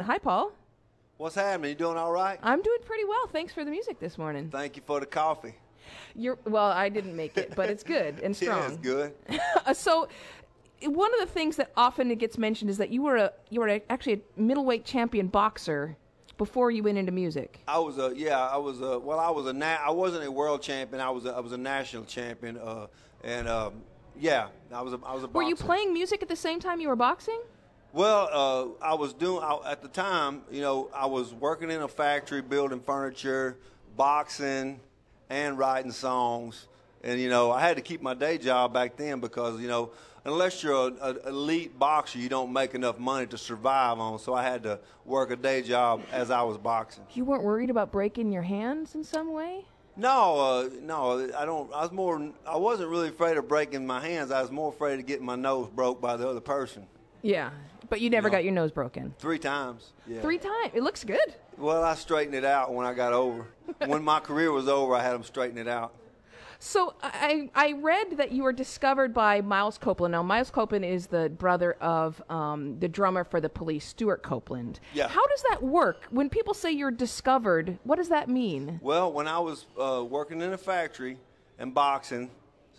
Hi, Paul. What's happening? You doing all right? I'm doing pretty well. Thanks for the music this morning. Thank you for the coffee. Well, I didn't make it, but it's good and strong. Yeah, it's good. So, one of the things that often gets mentioned is that you were actually a middleweight champion boxer before you went into music. I wasn't a world champion. I was a national champion. I was a boxer. Were you playing music at the same time you were boxing? Well, at the time, I was working in a factory building furniture, boxing, and writing songs. And, I had to keep my day job back then because, unless you're an elite boxer, you don't make enough money to survive on. So I had to work a day job as I was boxing. You weren't worried about breaking your hands in some way? No, I don't. I wasn't really afraid of breaking my hands. I was more afraid of getting my nose broke by the other person. Yeah, but you never got your nose broken. 3 times. Yeah. 3 times. It looks good. Well, I straightened it out when I got over. When my career was over, I had them straighten it out. So I read that you were discovered by Miles Copeland. Now, Miles Copeland is the brother of the drummer for the Police, Stuart Copeland. Yeah. How does that work? When people say you're discovered, what does that mean? Well, when I was working in a factory and boxing,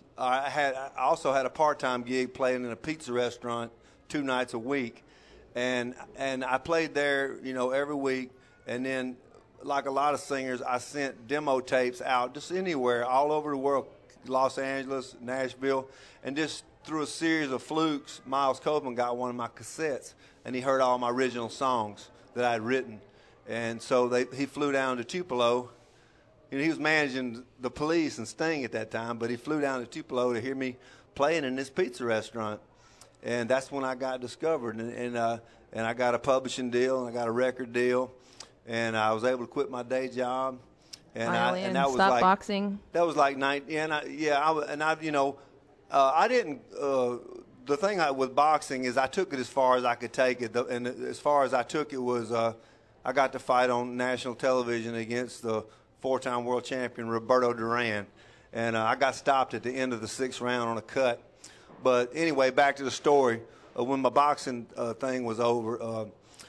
I also had a part-time gig playing in a pizza restaurant 2 nights a week, and I played there, every week, and then, like a lot of singers, I sent demo tapes out just anywhere, all over the world, Los Angeles, Nashville, and just through a series of flukes, Miles Copeland got one of my cassettes, and he heard all my original songs that I had written, and so he flew down to Tupelo. He was managing the Police and Sting at that time, but he flew down to Tupelo to hear me playing in this pizza restaurant. And that's when I got discovered, and I got a publishing deal, and I got a record deal, and I was able to quit my day job, and that was stop like boxing. That was like I didn't. The thing with boxing is I took it as far as I could take it, and as far as I took it was I got to fight on national television against the 4-time world champion Roberto Duran, and I got stopped at the end of the 6th round on a cut. But anyway, back to the story. When my boxing thing was over,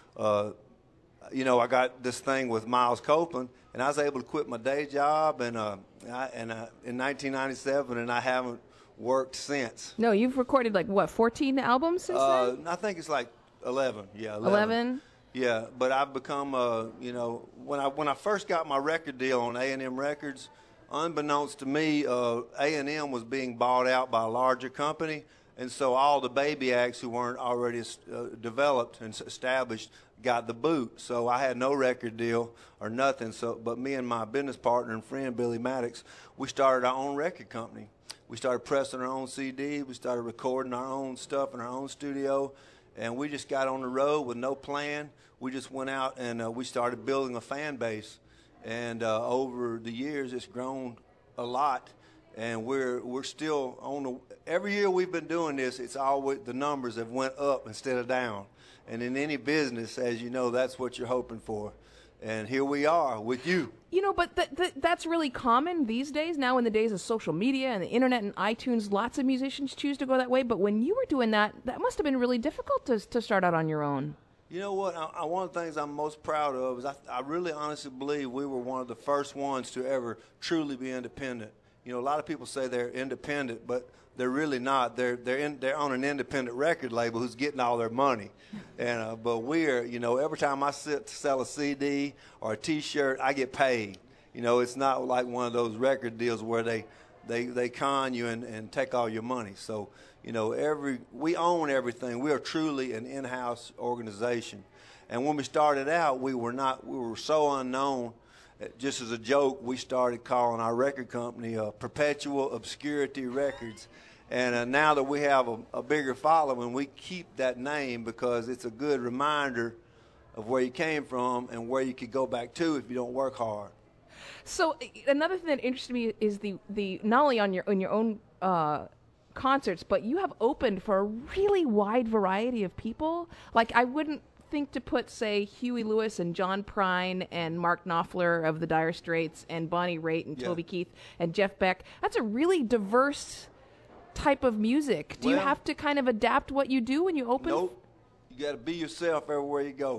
I got this thing with Miles Copeland, and I was able to quit my day job in 1997, and I haven't worked since. No, you've recorded 14 albums since then? I think it's like 11. Yeah, 11? Yeah, but I've become, when I first got my record deal on A&M Records, unbeknownst to me, A&M was being bought out by a larger company, and so all the baby acts who weren't already developed and established got the boot. So I had no record deal or nothing. But me and my business partner and friend Billy Maddox, we started our own record company. We started pressing our own CD. We started recording our own stuff in our own studio, and we just got on the road with no plan. We just went out and we started building a fan base. And over the years, it's grown a lot, and we're still on every year we've been doing this, it's always the numbers have went up instead of down. And in any business, as you know, that's what you're hoping for. And here we are with you. But that's really common these days. Now, in the days of social media and the internet and iTunes, lots of musicians choose to go that way. But when you were doing that must have been really difficult to start out on your own. You know what? One of the things I'm most proud of is I really honestly believe we were one of the first ones to ever truly be independent. A lot of people say they're independent, but they're really not. They're on an independent record label who's getting all their money. And but we're, every time I sell a CD or a T-shirt, I get paid. It's not like one of those record deals where they con you and take all your money. So, we own everything. We are truly an in-house organization. And when we started out, we were so unknown. Just as a joke, we started calling our record company Perpetual Obscurity Records. And now that we have a bigger following, we keep that name because it's a good reminder of where you came from and where you could go back to if you don't work hard. So another thing that interested me is the not only on your own concerts, but you have opened for a really wide variety of people. Like, I wouldn't think to put, say, Huey Lewis and John Prine and Mark Knopfler of the Dire Straits and Bonnie Raitt and Toby Keith and Jeff Beck. That's a really diverse type of music. Do you have to kind of adapt what you do when you open? Nope. You got to be yourself everywhere you go.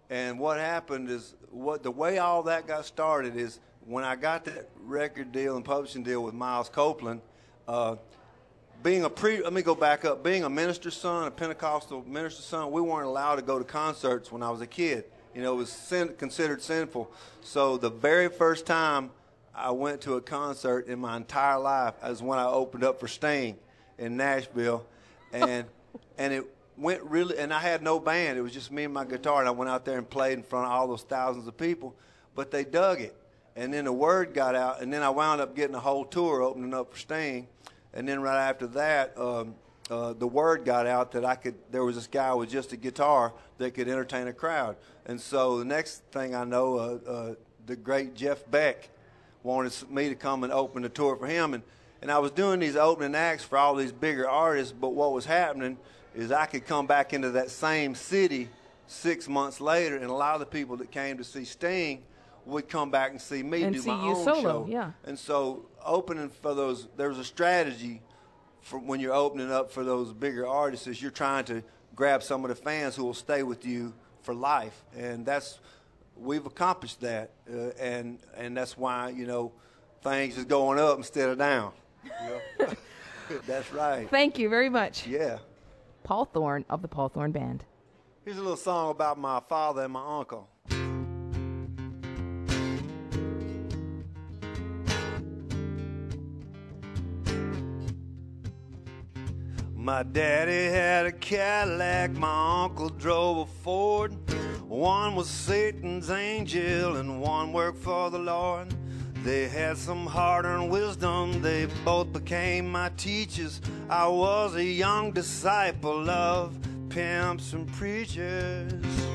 And what happened is, the way all that got started is when I got that record deal and publishing deal with Miles Copeland. Let me go back up. Being a minister's son, a Pentecostal minister's son, we weren't allowed to go to concerts when I was a kid. You know, it was considered sinful. So the very first time I went to a concert in my entire life was when I opened up for Sting in Nashville, and it went really. And I had no band; it was just me and my guitar. And I went out there and played in front of all those thousands of people. But they dug it, and then the word got out, and then I wound up getting a whole tour opening up for Sting. And then right after that, the word got out that there was this guy with just a guitar that could entertain a crowd. And so the next thing I know, the great Jeff Beck wanted me to come and open the tour for him. And I was doing these opening acts for all these bigger artists, but what was happening is I could come back into that same city 6 months later, and a lot of the people that came to see Sting would come back and see me and do see my you own solo, show. yeah. And so opening for those, there's a strategy for when you're opening up for those bigger artists is you're trying to grab some of the fans who will stay with you for life. And we've accomplished that. And that's why, you know, things is going up instead of down. You know? That's right. Thank you very much. Yeah. Paul Thorn of the Paul Thorn Band. Here's a little song about my father and my uncle. My daddy had a Cadillac, my uncle drove a Ford. One was Satan's angel and one worked for the Lord. They had some hard-earned wisdom, they both became my teachers. I was a young disciple of pimps and preachers.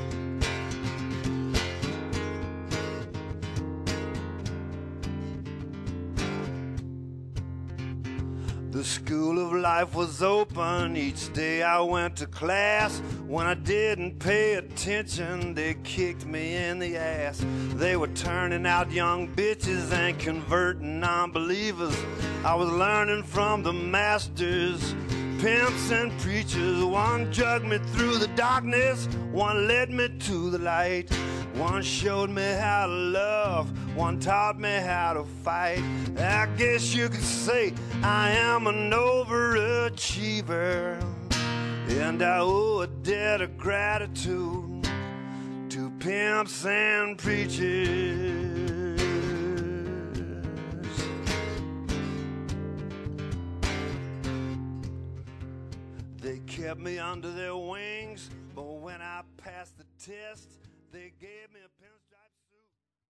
The school of life was open, each day I went to class. When I didn't pay attention, they kicked me in the ass. They were turning out young bitches and converting non-believers. I was learning from the masters, pimps and preachers. One dragged me through the darkness, one led me to the light. One showed me how to love, one taught me how to fight. I guess you could say I am an overachiever, and I owe a debt of gratitude to pimps and preachers. They kept me under their wings, but when I passed the test,